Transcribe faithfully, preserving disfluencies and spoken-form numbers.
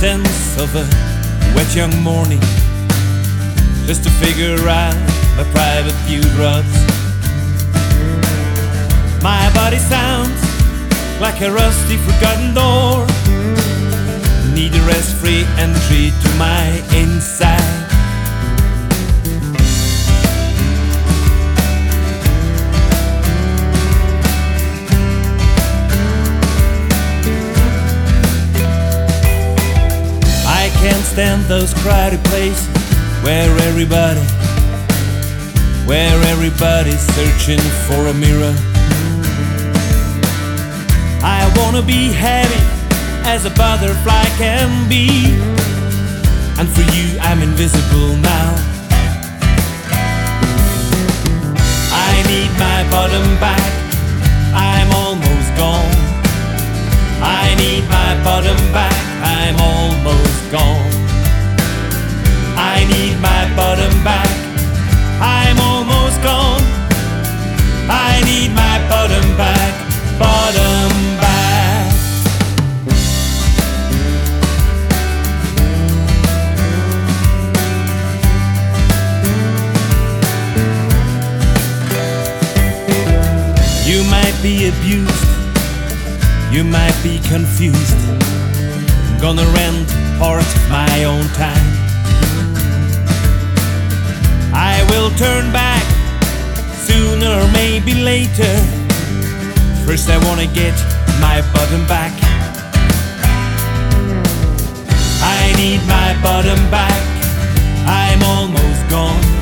sense of a wet young morning, just to figure out my private feud ruts. My body sounds like a rusty forgotten door, need a rest-free entry to my inside. I can't stand those crowded places where everybody, where everybody's searching for a mirror. I wanna be heavy as a butterfly can be, and for you I'm invisible now. I need my bottom back, I'm almost gone. I need my bottom back, I'm almost gone. I need my bottom back, I'm almost gone. I need my bottom back, bottom back. You might be abused, you might be confused. I'm gonna rent part of my own time. I will turn back sooner or maybe later. First I wanna get my bottom back. I need my bottom back, I'm almost gone.